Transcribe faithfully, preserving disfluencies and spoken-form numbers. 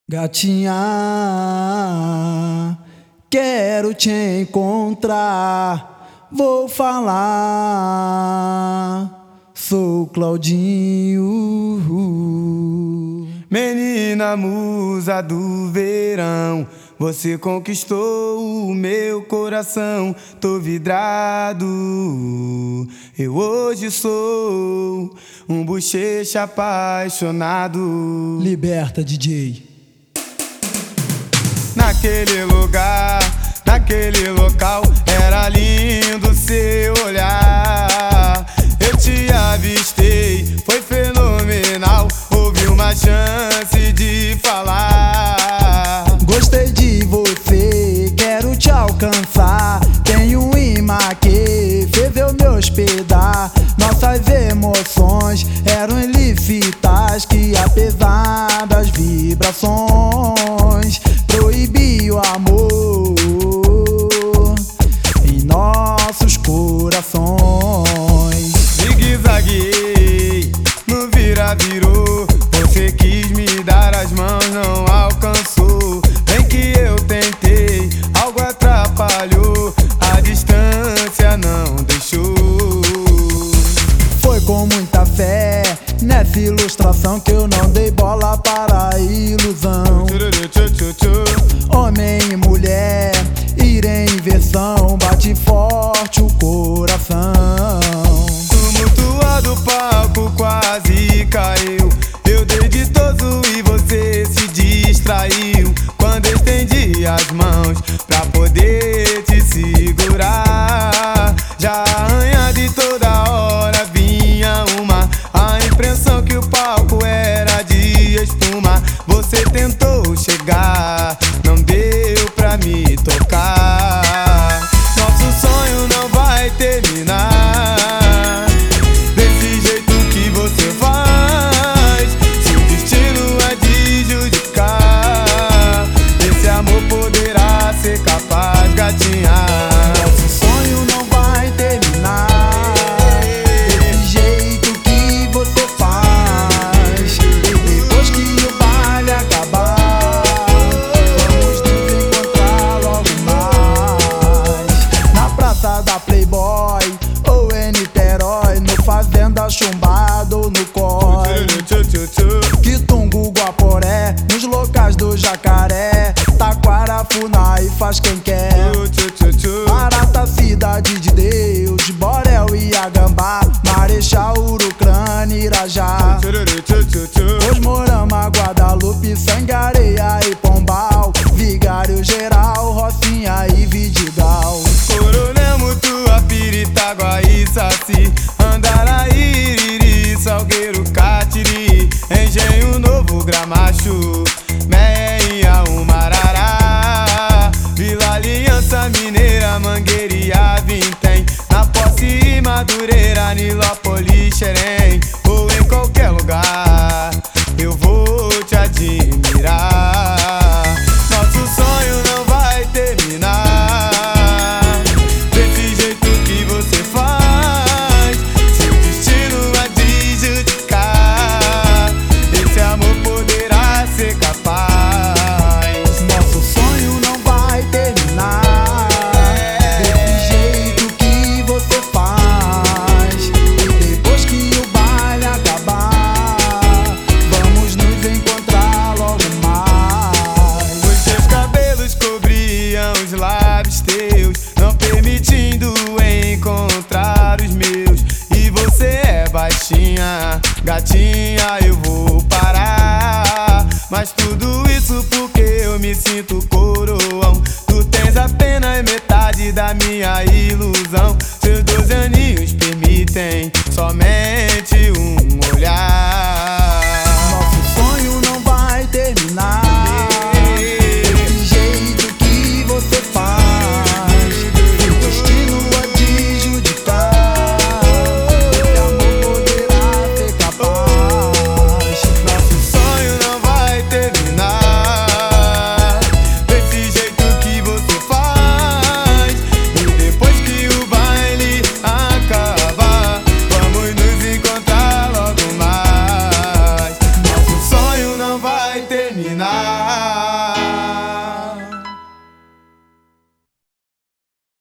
Gatinha, quero te encontrar, vou falar, sou Claudinho. Menina musa do verão, você conquistou o meu coração. Tô vidrado, eu hoje sou um bochecha apaixonado. Liberta, D J. Naquele lugar, naquele local, era lindo seu olhar. Eu te avistei, foi fenomenal. Houve uma chance de falar. Gostei de você, quero te alcançar. Tenho um imã que fez eu me hospedar. Nossas emoções eram ilícitas, que apesar das vibrações proibia o amor em nossos corações. Zigue-zagueei, no vira-virou. Você quis me dar as mãos, não alcançou. Bem que eu tentei, algo atrapalhou. A distância não deixou. Foi com muita fé nessa ilustração que eu não dei bola para a ilusão. Homem e mulher, ir em inversão, bate forte o coração. Tumultuado o palco quase caiu. Eu dei de todo e você se distraiu. Quando estendi as mãos pra poder te segurar, já arranhado e toda hora vinha uma a impressão que o palco era de espuma. Você tentou chegar, não deu pra me tocar. Nosso sonho não vai terminar desse jeito que você faz. Se o destino é de judicar, esse amor poderá ser capaz, gatinha. Nosso sonho não vai terminar desse jeito que você faz. E depois que o baile acabar, vamos nos encontrar logo mais. Na praça da Playboy ou em Niterói, no Fazenda Chumbado ou no Coi, Quitungo, Guaporé, nos locais do Jacaré, Taquara, Funai, faz quem quer. Marata, cidade de Deus, Borel e Agambá, Marechal, Urucrânia, Irajá, Osmorama, Guadalupe, Sangareia e Pombal, Vigário Geral, Rocinha e Vidigal. Coronel, Mutuapira, Itaguaí, Saci, Andaraí, Iriri, Salgueiro, Catiri, Engenho Novo, Gramacho, Meia, Umarará, Vila Aliança Mineira, Mangueira e Vintém, na Posse e Madureira, Nilópolis, Xerém, ou em qualquer lugar eu vou te admirar. Nosso sonho não vai terminar desse jeito que você faz. Se o destino é de judicar, esse amor poderá ser capaz. Nosso sonho não vai terminar desse jeito que você faz. E depois que o baile acabar, vamos nos encontrar logo mais. Os seus cabelos cobriam os lábios teus, não permitindo encontrar os meus. E você é baixinha, gatinha, eu vou parar. Mas tudo isso porque eu me sinto coroão. Tu tens apenas metade da minha ilusão. Seus doze aninhos permitem somente